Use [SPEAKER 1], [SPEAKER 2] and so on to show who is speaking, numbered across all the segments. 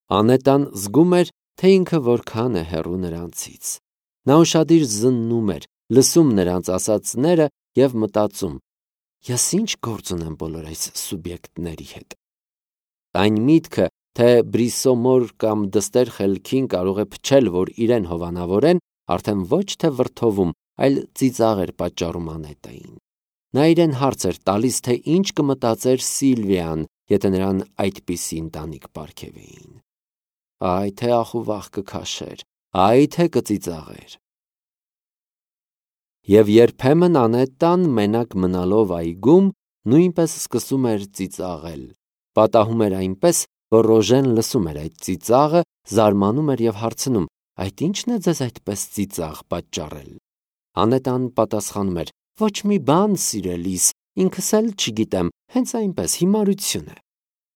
[SPEAKER 1] Անետան զգում էր, թե ինքը որքան է հեռու նրանցից։ Նա ուշադիր զննում էր, լսում նրանց ասածները և մտածում. «Ես ինչ գործ ունեմ բոլոր այս սուբյեկտների հետ»։ Այն միտքը, թե Բրիսոմոր կամ դստեր խելքին կարող է փչել, որ իրեն հովանավորեն, արդեն ոչ թե վրդովում, այլ ծիծաղ էր պատճառում Անետային։ Նա իրեն հարց էր տալիս, թե ինչ կմտածեր Սիլվիան, եթե նրան այդպիսի ընտանիք պարգևեին։ Այ թե ախուվախ կքաշեր, այ թե կծիծաղեր։ Եվ երբեմն Անետան մենակ մնալով այգում նույնպես սկսում էր ծիծաղել։ Պատահում էր այնպես, որ Ռոժեն լսում էր այդ ծիծաղը, զարմանում էր և հարցնում. «Այդ ի՞նչն է ձեզ այդպես ծիծաղ պատճառել»։ Անետան պատասխանում էր. «Ոչ մի բան, սիրելիս, ինքս էլ չգիտեմ, հենց այնպես, հիմարություն է»։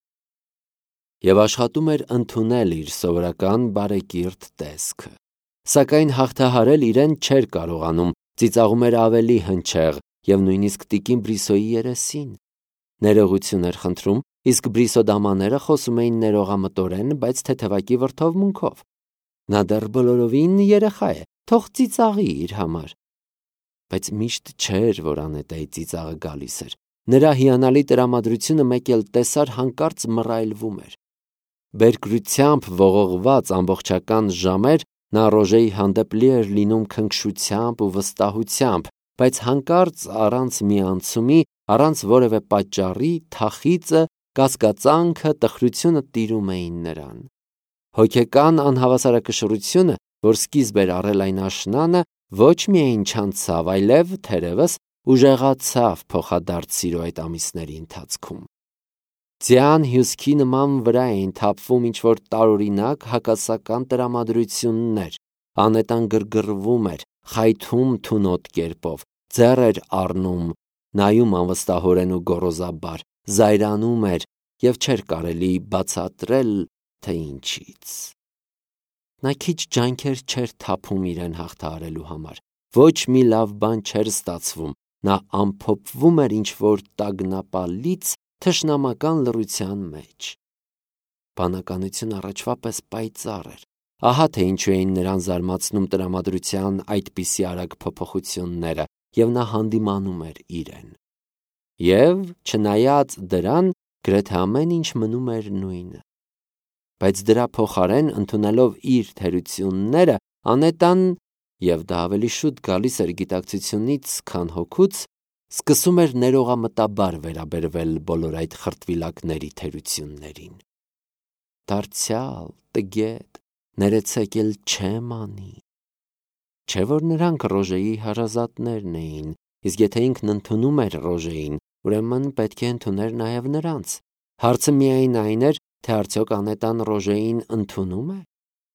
[SPEAKER 1] Եվ աշխատում էր ընդունել իր սովորական բարեկիրթ տեսքը։ Սակայն հաղթահարել իրեն չէր կարողանում, ծիծաղում էր ավելի հնչեղ և նույնիսկ տիկին Բրիսոյի երեսին։ Ներողություն էր խնդրում, իսկ Բրիսոդամաները խոսում էին ներողամտորեն, բայց թեթևակի վրդովմունքով։ Նա դեռ բոլորովին երեխա է, թող ծիծաղի իր համար։ Բայց միշտ չէր, որ Անետայի ծիծաղը գալիս էր։ Նրա հիանալի տրամադրությունը մեկ էլ տեսար հանկարծ մռայլվում էր։ Բերկրությամբ ողողված ամբողջական ժամեր նա Ռոժեի հանդեպ լի էր լինում քնքշությամբ ու վստահությամբ, բայց հանկարծ առանց մի անցումի, առանց որևէ պատճառի, թախիծը, կասկածանքը, տխրությունը տիրում էին նրան։ Հոգեկան անհավասարակշռությունը, որ սկիզբ էր առել այն աշնանը, ոչ միայն չանցավ, այլև, թերևս, ուժեղացավ փոխադարձ սիրո այդ ամիսների ընթացքում։ Ձյան հյուսքի նման վրա էին թափվում ինչ-որ տարօրինակ հակասական տրամադրություններ։ Անետան գրգռվում էր, խայթում թունոտ կերպով, ձեռ էր առնում, նայում անվստահորեն ու գոռոզաբար, զայրանում էր և չէր կարելի բացատրել, թե ինչից։ Նա քիչ ջանքեր չէր թափում իրեն հաղթահարելու համար։ Ոչ մի լավ բան չէր ստացվում։ Նա ամփոփվում էր ինչ-որ տագնապալից թշնամական լռության մեջ։ Բանականությունը առաջվա պես պայծառ էր։ Ահա թե ինչու էին նրան զարմացնում տրամադրության այդպիսի արագ փոփոխությունները, և նա հանդիմանում էր իրեն։ Եվ, չնայած դրան, գրեթե ամեն ինչ մնում էր նույնը։ Բայց դրա փոխարեն, ընդունելով իր թերությունները, Անետան, և դա ավելի շուտ գալիս էր գիտակցությունից, քան հոգուց, սկսում էր ներողամտաբար վերաբերվել բոլոր այդ խրտվիլակների թերություններին։ Դարձյալ, տգետ, ներեցեք էլ չեմ անի։ Չէ՞ որ նրանք Ռոժեի հարազատներն էին, իսկ եթե ինքն ընդունում էր Ռոժեին, ուրեմն պետք է ընդուներ նաև նրանց։ Հարցը միայն այն էր, թե արդյոք Անետան Ռոժեին ընդունո՞ւմ է։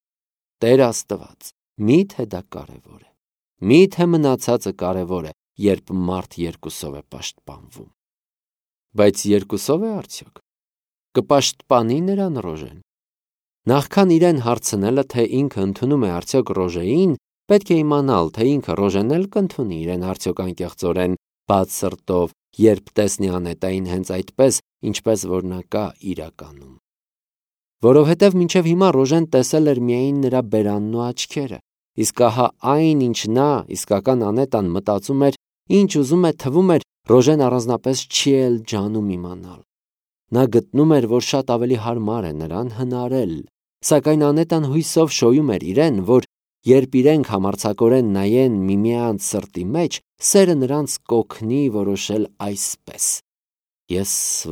[SPEAKER 1] Տեր Աստված, մի՞թե դա կարևոր է։ Մի՞թե մնացածը կարևոր է, երբ մարդ երկուսով է պաշտպանվում։ Բայց երկուսով է արդյոք։ Կպաշտպանի նրան Ռոժեն։ Նախքան իրեն հարցնելը, թե ինքը ընդունում է արդյոք Ռոժեին, պետք է իմանալ, թե ինքը Ռոժեն էլ կընդունի իրեն արդյոք անկեղծորեն, բաց սրտով, երբ տեսնի Անետային հենց այդպես, ինչպես որ նա կա իրականում։ Որովհետև մինչև հիմա Ռոժեն տեսել էր միայն նրա բերանն ու աչքերը, իսկ ահա այն, ինչ նա, իսկական Անետան, մտածում էր, ինչ ուզում է, թվում էր, Ռոժեն առանձնապես չի էլ ջանում իմանալ։ Նա գտնում էր, որ շատ ավելի հարմար է նրան հնարել, սակայն Անետան հույսով շոյում էր իրեն, որ երբ իրենք համարձակորեն նայեն միմյանց սրտի մեջ, սերը նրանց կօգնի որոշել այսպես. «Ես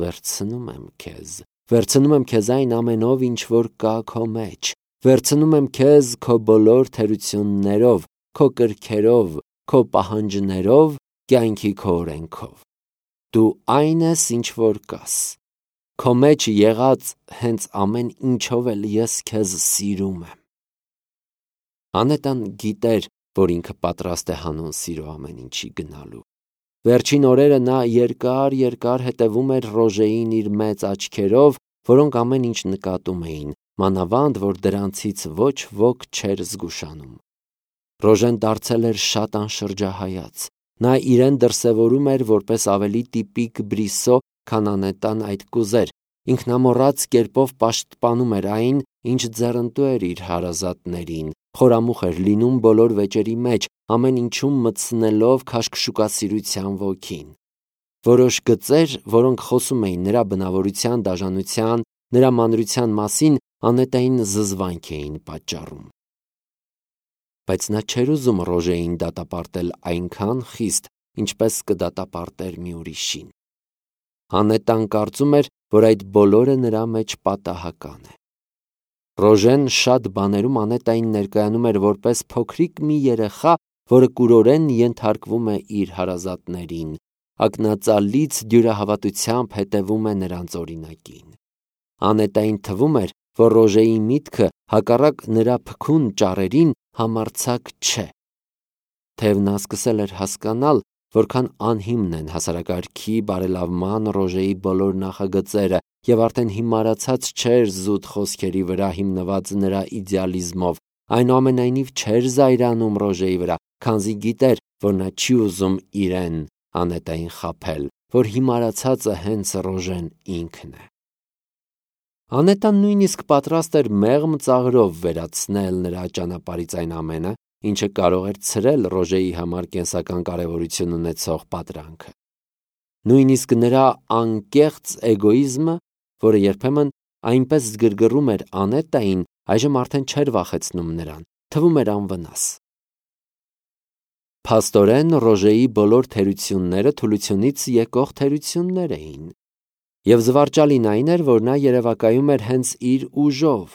[SPEAKER 1] վերցնում եմ քեզ այն ամենով, ինչ որ կա քո մեջ, վերցնում եմ քեզ քո բոլոր թերություններով, քո կրքերով, քո պահանջներով, կյանքի քո օրենքով։ Դու այն ես, ինչ որ կաս։ Քո մեջ եղած հենց ամեն ինչով էլ ես քեզ սիրում եմ»։ Անետան գիտեր, որ ինքը պատրաստ է հանուն սիրո ամեն ինչի գնալու։ Վերջին օրերը նա երկար հետևում էր Ռոժեին իր մեծ աչքերով, որոնք ամեն ինչ նկատում էին, մանավանդ, որ դրանցից ոչ ոք չէր զգուշանում։ Ռոժեն դարձել էր շատ անշրջահայաց։ Նա իրեն դրսևորում էր որպես ավելի տիպիկ Բրիսո, քան Անետան այդ կուզեր։ Ինքնամոռաց կերպով պաշտպանում էր այն, ինչ ձեռնտու էր իր հարազատներին, խորամուխ էր լինում բոլոր վեճերի մեջ, ամեն ինչում մտցնելով քաշքշուկասիրության ոգին։ Որոշ գծեր, որոնք խոսում էին նրա բնավորության դաժանության, նրա մանրության մասին, Անետային զզվանք էին պատճառում։ Բայց նա չէր ուզում Ռոժեին դատապարտել այնքան խիստ, ինչպես կդատապարտեր մի ուրիշին։ Անետան կարծում էր, որ այդ բոլորը նրա մեջ պատահական է։ Ռոժեն շատ բաներում Անետային ներկայանում էր որպես փոքրիկ մի երեխա, որը կուրորեն ենթարկվում է իր հարազատներին, ակնածալից դյուրահավատությամբ հետևում է նրանց օրինակին։ Անետային թվում էր, որ Ռոժեի միտքը հակառակ նրա փքուն ճառերին համարձակ չէ։ Թեև նա սկսել էր հասկանալ, որքան անհիմն են հասարակարգի բարելավման Ռոժեի բոլոր նախագծերը և արդեն հիմարացած չէր զուտ խոսքերի վրա հիմնված նրա իդեալիզմով, այնուամենայնիվ չէր զայրանում Ռոժեի վրա, քանզի գիտեր, որ նա չի ուզում իրեն Անետային խաբել, որ հիմարացածը հենց Ռոժեն ինքն է։ Անետան նույնիսկ պատրաստ էր մեղմ ծաղրով վերացնել նրա ճանապարհից այն ամենը, ինչը կարող էր ցրել Ռոժեի համար կենսական կարևորություն ունեցող պատրանքը։ Նույնիսկ նրա անկեղծ էգոիզմը, որը երբեմն այնպես զգրգռում էր Անետային, այժմ արդեն չէր վախեցնում նրան, թվում էր անվնաս։ Փաստորեն Ռոժեի բոլոր թերությունները թուլությունից եկող թերություններ էին։ Եվ զվարճալին այն էր, որ նա երևակայում էր հենց իր ուժով։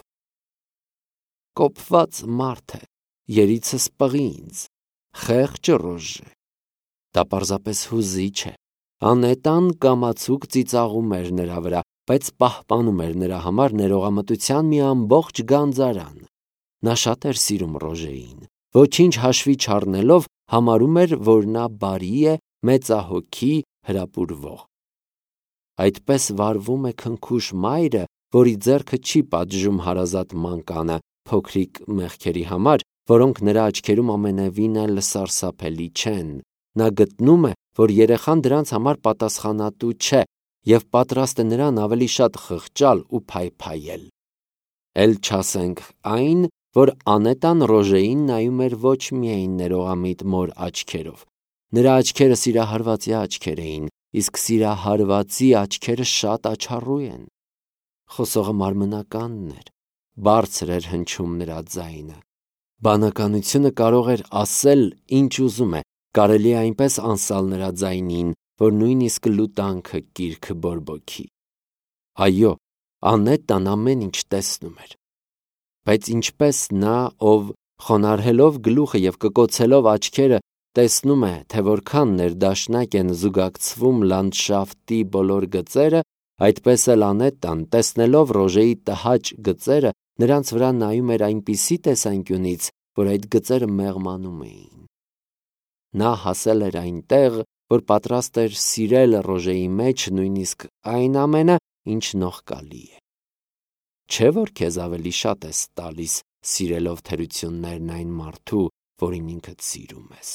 [SPEAKER 1] Կոպված մարդ է, երիցս պղի ինձ, խեղճ Ռոժե։ Դա պարզապես հուզիչ է։ Անետան կամացուկ ծիծաղում էր նրա վրա, բայց պահպանում էր նրա համար ներողամտության մի ամբողջ գանձարան։ Նա շատ էր սիրում Ռոժեին, ոչինչ հաշվի չառնելով համարում էր, որ նա բարի է, մեծահոգի, հրապուրվող։ Այդպես վարվում է քնքուշ մայրը, որի ձեռքը չի պատժում հարազատ մանկանը փոքրիկ մեղքերի համար, որոնք նրա աչքերում ամենևին էլ սարսափելի չեն։ Նա գտնում է, որ երեխան դրանց համար պատասխանատու չէ և պատրաստ է նրան ավելի շատ խղճալ ու փայփայել։ Էլ չասենք այն, որ Անետան Ռոժեին նայում էր ոչ միայն ներողամիտ մոր աչքերով։ Նրա աչքերը սիրահարվածի աչքեր էին, իսկ սիրահարվածի աչքերը շատ աչառու են։ Խոսողը մարմնականն էր, բարձր էր հնչում նրա ձայնը։ Բանականությունը կարող էր ասել ինչ ուզում է, կարելի է այնպես անսալ նրա ձայնին, որ նույնիսկ լուտանքը կիրքը բորբոքի։ Այո, Անետան ամեն ինչ տեսնում էր։ Բայց ինչպես նա, ով խոնարհելով գլուխը և կկոցելով աչքերը տեսնում է, թե որքան ներդաշնակ են զուգակցվում լանդշաֆտի բոլոր գծերը, այդպես էլ Անետան, տեսնելով Ռոժեի տհաճ գծերը, նրանց վրա նայում էր այնպիսի տեսանկյունից, որ այդ գծերը մեղմանում էին։ Նա հասել էր այնտեղ, որ պատրաստ էր սիրել Ռոժեի մեջ նույնիսկ այն ամենը, ինչ նողկալի է։ Չէ՞ որ քեզ ավելի շատ ես տալիս սիրելով թերություններն այն մարդու, որին ինքդ սիրում ես։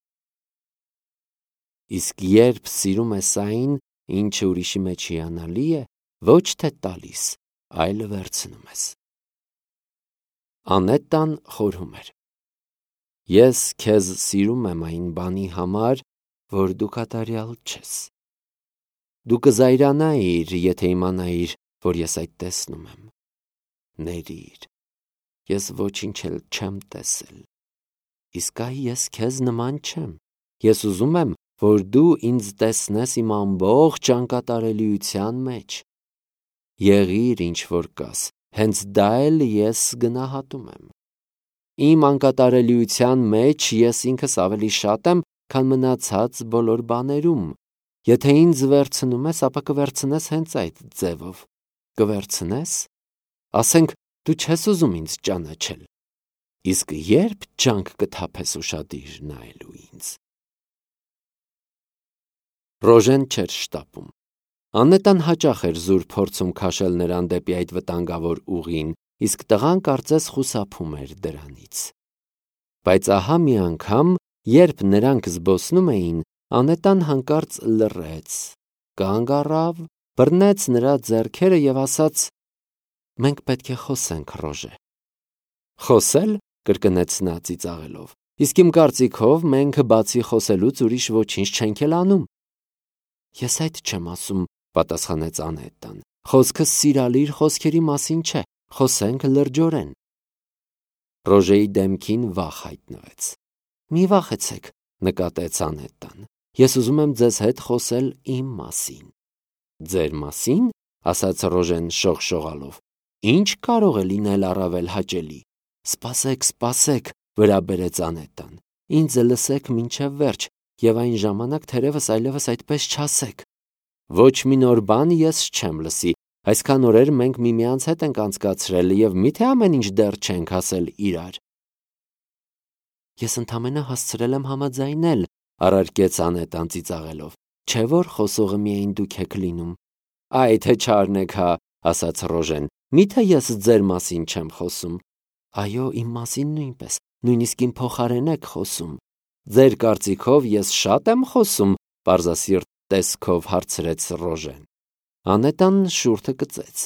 [SPEAKER 1] Իսկ երբ սիրում ես այն, ինչը ուրիշի մեջ հիանալի է, ոչ թե տալիս, այլ վերցնում ես։ Անետան խորհում էր. Ես քեզ սիրում եմ այն բանի համար, որ դու կատարյալ չես։ Դու կզայրանայիր, եթե իմանայիր, որ ես այդ տեսնում եմ։ Ներիր, ես ոչինչ էլ չեմ տեսել։ Իսկ այ ես քեզ նման չեմ։ Ես ուզում եմ, որ դու ինձ տեսնես իմ ամբողջ անկատարելիության մեջ։ Եղիր ինչ որ կաս, հենց դա էլ ես գնահատում եմ։ Իմ անկատարելիության մեջ ես ինքս ավելի շատ եմ, քան մնացած բոլոր բաներում։ Եթե ինձ վերցնում ես, ապա կվերցնես հենց այդ ձևով։ Կվերցնես։ Ասենք, դու չես ուզում ինձ ճանաչել։ Իսկ երբ ջանք կթափես ուշադիր նայելու ինձ։ Ռոժեն չէր շտապում։ Անետան հաճախ էր զուր փորձում քաշել նրան դեպի այդ վտանգավոր ուղին, իսկ տղան կարծես խուսափում էր դրանից։ Բայց ահա մի անգամ, երբ նրանք զբոսնում էին, Անետան հանկարծ լռեց, կանգ առավ, բռնեց նրա ձեռքերը և ասաց. Մենք պետք է խոսենք, Ռոժե։ Խոսել, կրկնեց նա ծիծաղելով։ Իսկ իմ կարծիքով մենք բացի խոսելուց ուրիշ ոչինչ չենք էլ անում։ Ես այդ չեմ ասում, պատասխանեց Անետան։ Խոսքս սիրալիր խոսքերի մասին չէ, խոսենք լրջորեն։ Ռոժեի դեմքին վախ հայտնվեց։ Մի վախեցեք, նկատեց Անետան։ Ես ուզում եմ ձեզ հետ խոսել իմ մասին։ Ձեր մասին, ասաց Ռոժեն շողշողալով։ Ինչ կարող է լինել առավել հաճելի։ Սպասեք, վրա բերեց Անետան։ Ինձ լսեք մինչև վերջ, եւ այն ժամանակ թերևս այլևս այդպես չասեք։ Ոչ մի նոր բան ես չեմ լսի։ Այսքան օրեր մենք միմյանց հետ ենք անցկացրել եւ միթե ամեն ինչ դեռ չենք ասել իրար։ Ես ընդամենը հասցրել եմ համաձայնել, առարկեց Անետան ծիծաղելով։ Չէ՞ որ խոսողը միայն դուք եք լինում։ Այ թե չառնեք, հա, ասաց Ռոժեն։ Միթե ես ձեր մասին չեմ խոսում։ Այո, իմ մասին նույնպես, նույնիսկ իմ փոխարեն եք խոսում։ Ձեր կարծիքով ես շատ եմ խոսում, պարզասիրտ տեսքով հարցրեց Ռոժեն։ Անետան շուրթը կծեց։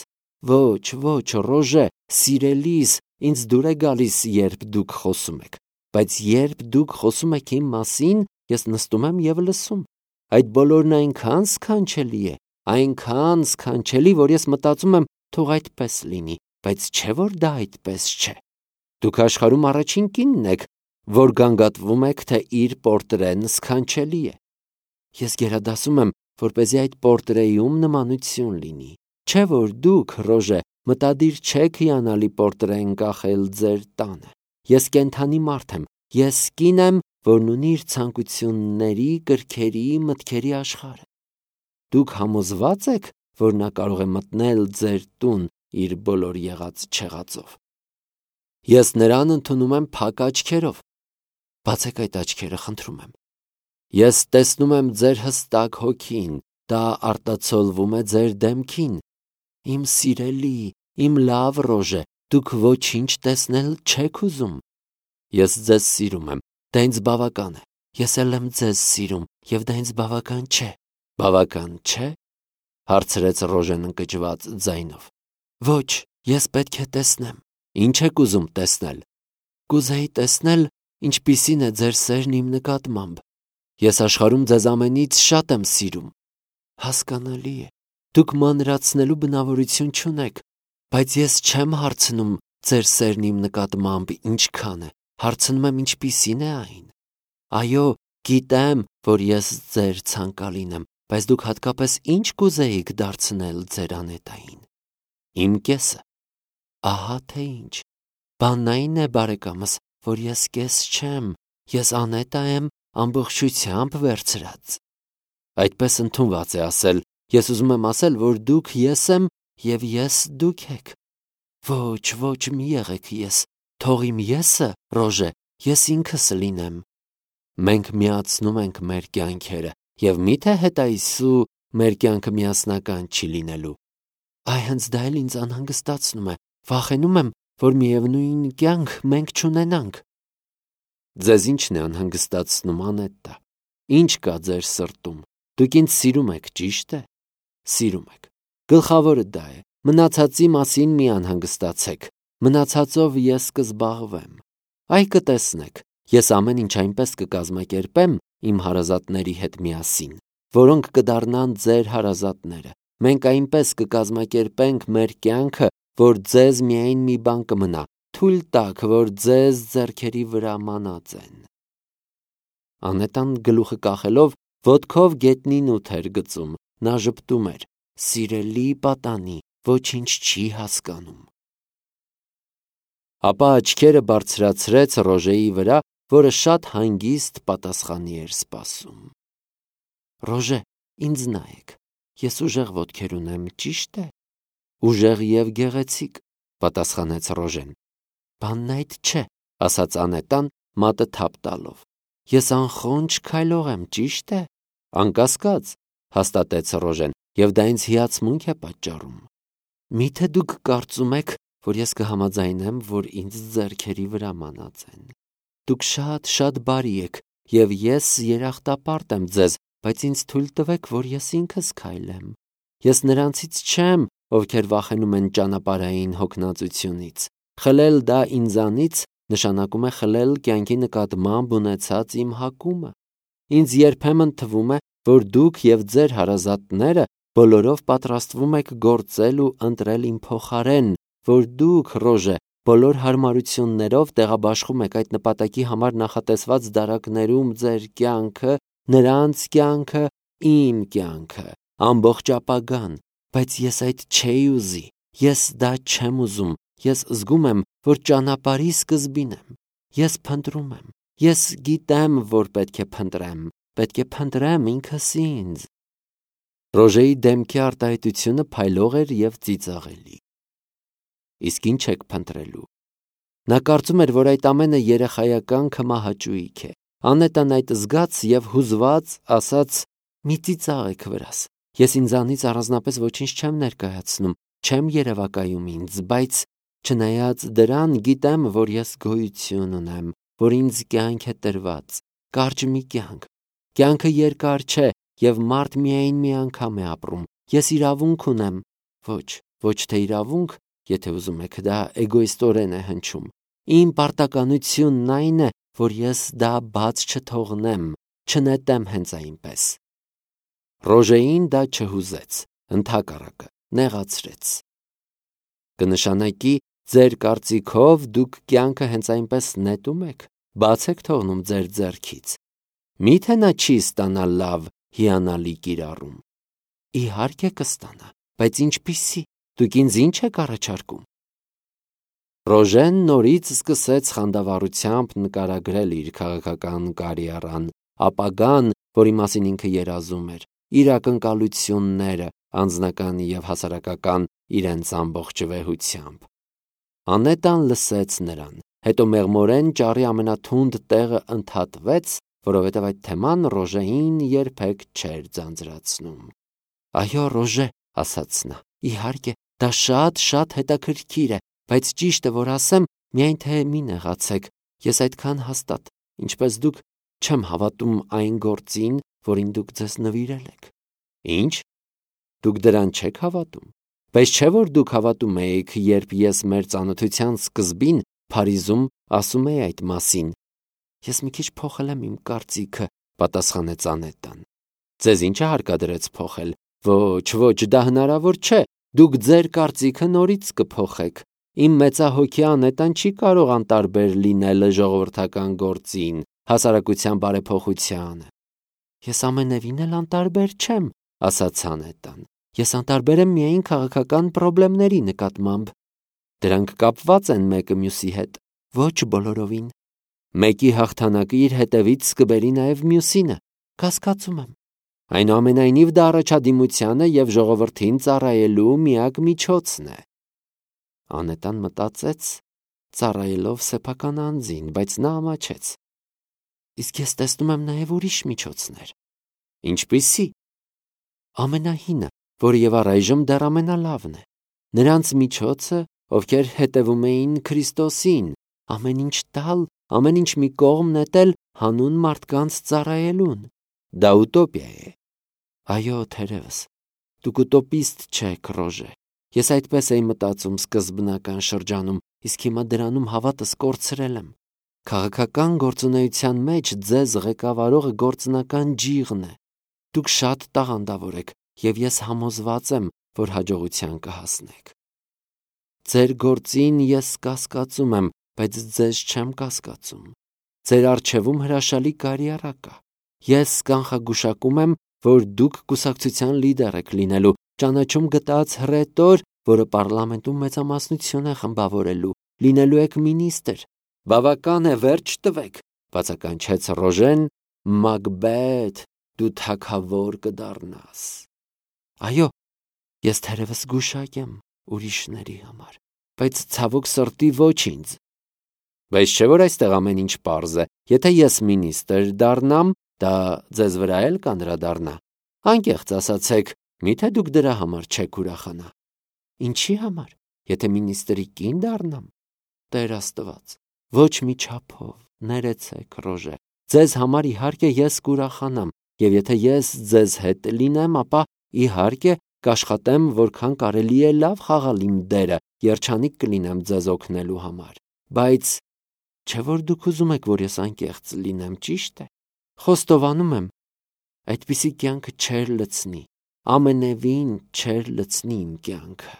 [SPEAKER 1] Ոչ, Ռոժե, սիրելիս, ինձ դուր է գալիս, երբ դուք խոսում եք, բայց երբ դուք խոսում եք իմ մասին, ես նստում եմ եւ լսում։ Այդ բոլորն այնքան սքանչելի է, այնքան սքանչելի, որ ես մտածում եմ, թող այդպես լինի, բայց չէ որ դա այդպես չէ։ Դուք աշխարհում առաջին կինն եք, որ գանգատվում եք, թե իր պորտրեն սքանչելի է։ Ես գերադասում եմ, որպեսզի այդ պորտրեում նմանություն լինի։ Չէ որ դուք, Ռոժե, մտադիր չեք հիանալի պորտրեն կախել ձեր տանը։ Ես կենդանի մարդ եմ, ես կին եմ, որն ունի իր ցանկությունների, կրքերի, մտքերի աշխարհը։ Դուք համոզված եք, որ նա կարող է մտնել ձեր տուն իր բոլոր եղած չեղածով։ Ես նրան ընդունում եմ փակ աչքերով։ Բացեք այդ աչքերը, խնդրում եմ։ Ես տեսնում եմ ձեր հստակ հոգին, դա արտացոլվում է ձեր դեմքին։ Իմ սիրելի, իմ լավ Ռոժե, դուք ոչինչ տեսնել չեք ուզում։ Ես ձեզ սիրում եմ, դա ինձ բավական է։ Ես էլ եմ ձեզ սիրում, եւ դա ինձ բավական չէ։ Բավական չէ՞, հարցրեց Ռոժեն ընկճված ձայնով։ Ոչ, ես պետք է տեսնեմ։ Ինչ եք ուզում տեսնել։ Կուզեի տեսնել, ինչպիսին է ձեր սերն իմ նկատմամբ։ Ես աշխարհում ձեզ ամենից շատ եմ սիրում։ Հասկանալի է, դուք մանրացնելու բնավորություն չունեք, բայց ես չեմ հարցնում ձեր սերն իմ նկատմամբ ինչքան է, հարցնում եմ ինչպիսին է այն։ Այո, գիտեմ, որ ես ձեր ցանկալին եմ, բայց դուք հատկապես ինչ կուզեիք դարձնել ձեր Անետային։ Իմ կեսը։ Ահա թե ինչ։ Բանն այն է, բարեկամս, որ ես կես չեմ, ես Անետա եմ ամբողջությամբ վերցրած։ Այդպես ընդունված է ասել, ես ուզում եմ ասել, որ դուք ես եմ եւ ես դուք եք։ Ոչ, մի եղեք ես, թող իմ եսը, Ռոժե, ես ինքս լինեմ։ Մենք միացնում ենք մեր կյանքերը, եւ միթե հետայսու մեր կյանքը միասնական չի լինելու։ Այ հենց դա էլ ինձ անհանգստացնում է, վախենում եմ, որ միևնույն կյանք մենք չունենանք։ Ձեզ ինչն է անհանգստացնում, Անետտա։ Ինչ կա ձեր սրտում։ Դուք ինձ սիրում եք, ճիշտ է։ Սիրում եք։ Գլխավորը դա է։ Մնացածի մասին մի անհանգստացեք։ Մնացածով ես կզբաղվեմ։ Այ կտեսնեք, ես ամեն ինչ այնպես կկազմակերպեմ իմ հարազատների հետ միասին, որոնք կդառնան ձեր հարազատները։ Մենք այնպես կկազմակերպենք մեր կյանքը, որ ձեզ միայն մի բան կմնա. թույլ տաք, որ ձեզ ձեռքերի վրա մանածեն։ Անետան գլուխը կախելով ոտքով գետնին ութ էր գծում, նա ժպտում էր. Սիրելի պատանի, ոչինչ չի հասկանում։ Ապա աչքերը բարձրացրեց Ռոժեի վրա, որը շատ հանգիստ պատասխանի էր սպասում։ Ռոժե, ինձ նայեք, ես ուժեղ ոտքեր ունեմ, ճիշտ է։ Ուժեղ եւ գեղեցիկ, պատասխանեց Ռոժեն։ Բանն այդ չէ, ասաց Անետան մատը թափ տալով։ Ես անխոնջ քայլող եմ, ճիշտ է։ Անկասկած, հաստատեց Ռոժեն, եւ դա ինձ հիացմունք է պատճառում։ Միթե դուք կարծում եք, որ ես կհամաձայնեմ, որ ինձ ձեռքերի վրա մանածեն։ Դուք շատ բարի եք, եւ ես երախտապարտ եմ ձեզ, բայց ինձ թույլ տվեք, որ ես ինքս քայլեմ։ Ես նրանցից չեմ, ովքեր վախենում են ճանապարհային հոգնածությունից։ Խլել դա ինձանից նշանակում է խլել կյանքի նկատմամբ ունեցած իմ հակումը։ Ինձ երբեմն թվում է, որ դուք և ձեր հարազատները բոլորով պատրաստվում եք գործել ու ընտրել իմ փոխարեն, որ դուք, Ռոժե, բոլոր հարմարություններով տեղաբաշխում եք այդ նպատակի համար նախատեսված դարակներում ձեր կյանքը, նրանց կյանքը, իմ կյանքը, ամբողջ ապագան, բայց ես այդ չէի ուզի, ես դա չեմ ուզում, ես զգում եմ, որ ճանապարհի սկզբին եմ, ես փնտրում եմ, ես գիտեմ, որ պետք է փնտրեմ ինքս ինձ։ Ռոժեի դեմքի արտահայտությունը փայլող էր և ծիծաղելի։ Իսկ ինչ եք փնտրելու։ Նա կարծում էր, որ այդ ամենը երեխայական քմահաճույք է։ Անետան այդ զգաց և հուզված ասաց. «Մի ծիծաղ եք վրաս, ես ինձանից առանձնապես ոչինչ չեմ ներկայացնում, չեմ երևակայում ինձ, բայց չնայած դրան գիտեմ, որ ես գոյություն ունեմ, որ ինձ կյանք է տրված, կարճ մի կյանք։ Կյանքը երկար չէ և մարդ միայն մի անգամ է ապրում, ես իրավունք ունեմ, ոչ թե իրավունք, եթե ուզում եք, դա էգոիստորեն է հնչում։ Իմ պարտականությունն այն է, որ ես դա բաց չթողնեմ, չնետեմ հենց այնպես»։ Ռոժեին դա չհուզեց, ընդհակառակը, նեղացրեց։ Կնշանակի, ձեր կարծիքով դուք կյանքը հենց այնպես նետում եք, բաց եք թողնում ձեր ձեռքից։ Միթե նա չի ստանա լավ, հիանալի կիրառում։ Իհարկե կստանա, բայց ինչպիսի, դուք ինձ ինչ եք առաջարկում։ Ռոժեն նորից սկսեց խանդավառությամբ նկարագրել իր քաղաքական կարիերան, ապագան, որի մասին ինքը երազում էր, իր ակնկալությունները, անձնական և հասարակական իրենց ամբողջ վեհությամբ։ Անետան լսեց նրան, հետո մեղմորեն ճառի ամենաթունդ տեղը ընդհատվեց, որովհետև այդ թեման Ռոժեին երբեք չէր ձանձրացնում։ «Այո, Ռոժե», ասաց նա, «իհարկե, դա շատ հետաքրքիր է, բայց ճիշտը որ ասեմ, միայն թե մի նեղացեք, ես այդքան հաստատ, ինչպես դուք, չեմ հավատում այն գործին, որին դուք ձեզ նվիրել եք»։ Ինչ, դուք դրան չեք հավատում։ Բայց չէ՞ որ դուք հավատում էիք, երբ ես մեր ծանոթության սկզբին Փարիզում ասում էի այդ մասին։ Ես մի քիչ փոխել եմ իմ կարծիքը, պատասխանեց Անետան։ Ձեզ ի՞նչը հարկադրեց փոխել։ Ոչ, դա հնարավոր չէ, դուք ձեր կարծիքը նորից կփոխեք։ Իմ մեծահոգի Անետան չի կարող անտարբեր լինել ժողովրդական գործին, հասարակության բարեփոխությանը։ Ես ամենևին էլ անտարբեր չեմ, ասաց Անետան։ Ես անտարբեր եմ միայն քաղաքական պրոբլեմների նկատմամբ։ Դրանք կապված են մեկը մյուսի հետ։ Ոչ բոլորովին։ Մեկի հաղթանակը իր հետևից կբերի նաև մյուսինը, կասկածում եմ։ Այնուամենայնիվ դա առաջադիմությանը և ժողովրդին ծառայելու միակ միջոցն է։ Անետան մտածեց, ծառայելով սեփական անձին, բայց նա ամաչեց։ Իսկ ես տեսնում եմ նաև ուրիշ միջոցներ։ Ինչպիսի՞։ Ամենահինը, որը և առայժմ դեռ ամենալավն է։ Նրանց միջոցը, ովքեր հետևում էին Քրիստոսին, ամեն ինչ տալ, ամեն ինչ մի կողմ նետել հանուն մարդկանց ծառայելուն։ Դա ուտոպիա է։ Այո, թերևս, դուք ուտոպիստ չեք, Ռոժե։ Ես այդպես էի մտածում սկզբնական շրջանում, իսկ հիմա դրանում հավատս կորցրել եմ։ Քաղաքական գործունեության մեջ ձեզ ղեկավարողը գործնական ջիղն է։ Դուք շատ տաղանդավոր եք, և ես համոզված եմ, որ հաջողության կհասնեք։ Ձեր գործին ես կասկածում եմ, բայց ձեզ չեմ կասկածում։ Ձեր առջևում հրաշալի կարիերա կա։ Ես կանխագուշակում եմ, որ դուք կուսակցության լիդեր եք լինելու, ճանաչում գտած հռետոր, որը պառլամենտում մեծամասնություն է խմբավորելու, լինելու եք մինիստր։ Բավական է, վերջ տվեք, բացականչեց Ռոժեն, Մակբեթ, դու թագավոր կդառնաս։ Այո, ես թերևս գուշակ եմ ուրիշների համար, բայց ցավոք սրտի ոչ ինձ։ Բայց չէ՞ որ այստեղ ամեն ինչ պարզ է։ Եթե ես մինիստր դառնամ, դա ձեզ վրա էլ կանդրադառնա։ Անկեղծ ասացեք, միթե դուք դրա համար չեք ուրախանա։ Ինչի համար, եթե մինիստրի կին դառնամ։ Տեր Աստված, ոչ մի չափով, ներեցեք, Ռոժե։ Ձեզ համար իհարկե ես կուրախանամ, և եթե ես ձեզ հետ լինեմ, ապա իհարկե կաշխատեմ, որքան կարելի է լավ խաղալ իմ դերը, երջանիկ կլինեմ ձեզ օգնելու համար։ Բայց չէ՞ որ դուք ուզում եք, որ ես անկեղծ լինեմ, ճիշտ է։ Խոստովանում եմ, այդպիսի կյանքը չէր լցնի, ամենևին չէր լցնի իմ կյանքը։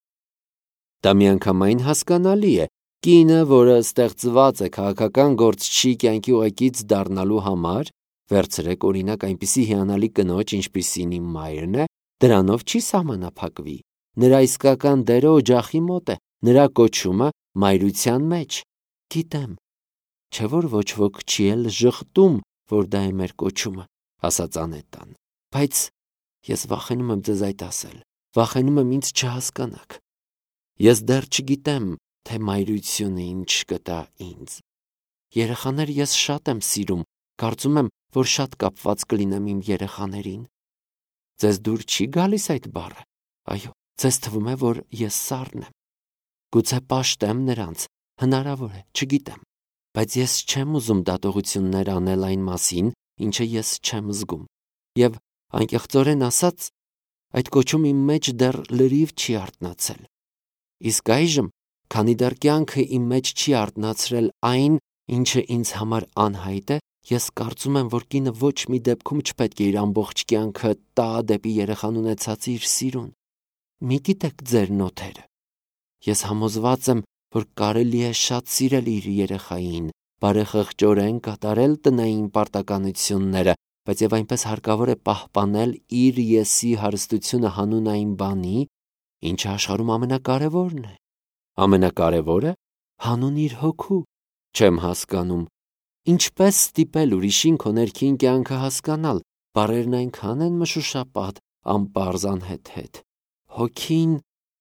[SPEAKER 1] Դա միանգամայն հասկանալի է։ Կինը, որը ստեղծված է քաղաքական գործչի կյանքի ուղեկից դառնալու համար, վերցրեք օրինակ այնպիսի հիանալի կնոջ, ինչպիսին իմ մայրն է, դրանով չի սահմանափակվի։ Նրա իսկական դերը օջախի մոտ է, նրա կոչումը մայրության մեջ։ Գիտեմ, չէ՞ որ ոչ ոք չի էլ ժխտում, որ դա է մեր կոչումը, ասաց Անետան։ Բայց ես վախենում եմ ձեզ այդ ասել, վախենում եմ ինձ չհասկանաք։ Ես դեռ չգիտեմ, թե մայրությունը ինչ կտա ինձ։ Երեխաներ ես շատ եմ սիրում, կարծում եմ, որ շատ կապված կլինեմ իմ երեխաներին։ Ձեզ դուր չի գալիս այդ բառը։ Այո, ձեզ թվում է, որ ես սառն եմ։ Գուցե պաշտեմ նրանց, հնարավոր է, չգիտեմ։ Բայց ես չեմ ուզում դատողություններ անել այն մասին, ինչը ես չեմ զգում։ Եվ անկեղծորեն ասած, այդ կոչում իմ մեջ դեռ լրիվ չի արթնացել։ Իսկ այժմ, քանի դեռ կյանքը իմ մեջ չի արթնացրել այն, ինչը ինձ համար անհայտ է, ես կարծում եմ, որ կինը ոչ մի դեպքում չպետք է իր ամբողջ կյանքը տա դեպի երեխան ունեցած իր սիրուն։ Մի գիտեք ձեր նոթերը։ Ես համոզված եմ, որ կարելի է շատ սիրել իր երեխային, բարեխղճորեն կատարել տնային պարտականությունները, բայց եւ այնպես հարկավոր է պահպանել իր եսի հարստությունը հանուն այն բանի, ինչը աշխարհում ամենակարևորն է։ Ամենակարևորը հանուն իր հոգու։ Չեմ հասկանում, ինչպես ստիպել ուրիշին քո ներքին կյանքը հասկանալ։ Բառերն այնքան են մշուշապատ, անպարզ անհեթեթ։ Հոգին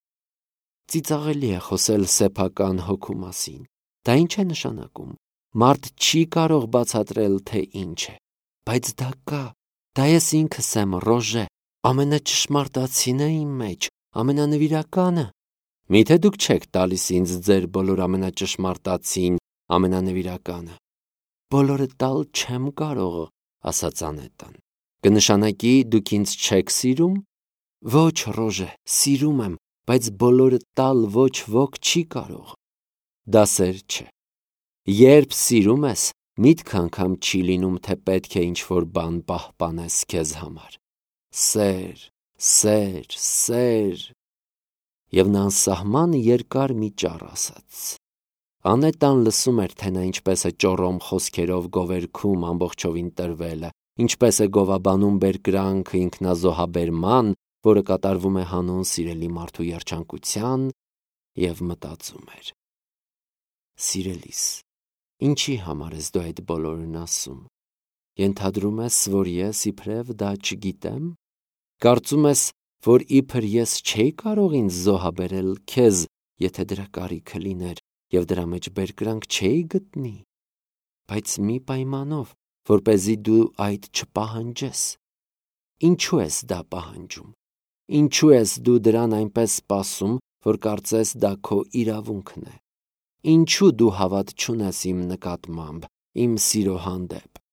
[SPEAKER 1] ծիծաղելի է խոսել սեփական հոգու մասին։ Դա ինչ է նշանակում։ Մարդ չի կարող բացատրել, թե ինչ է, բայց դա կա։ Դա ես ինքս եմ, Ռոժե, ամենաճշմարտացին է իմ մեջ, ամենանվիրականը։ Միթե դուք չեք տալիս ինձ ձեր բոլոր ամենաճշմարտացին, ամենանվիրականը։ Բոլորը տալ չեմ կարող, ասաց Անետան։ Կնշանակի դուք ինձ չեք սիրում։ Ոչ, Ռոժե, սիրում եմ, բայց բոլորը տալ ոչ ոք չի կարող։ Դա սեր չէ։ Երբ սիրում ես, միտք անգամ չի լինում, թե պետք է ինչ-որ բան պահպանես քեզ համար։ Սեր, սեր, սեր։ Եվ նա անսահման երկար մի ճառ ասաց։ Անետան լսում էր, թե նա ինչպես է ճոռոմ խոսքերով գովերգում ամբողջովին տրվելը, ինչպես է գովաբանում բերկրանքը ինքնազոհաբերման, որը կատարվում է հանուն սիրելի մարդու երջանկության, և մտածում էր. Սիրելիս, ինչի համար ես դու այդ բոլորն ասում։ Ենթադրում ես, որ ես իբրև դա չգիտեմ։ Կարծում ես, որ իբր ես չէի կարող ինձ զոհաբերել քեզ, եթե դրա կարիքը լիներ, և դրա մեջ բերկրանք չէի գտնի։ Բայց մի պայմանով, որպեսզի դու այդ չպահանջես։ Ինչու ես դա պահանջում։ Ինչու ես դու դրան այնպես սպասում, որ կարծես դա քո իրավունքն է։ Ինչու դու հավատ չունես իմ նկատմամբ, իմ սիրո հանդեպ։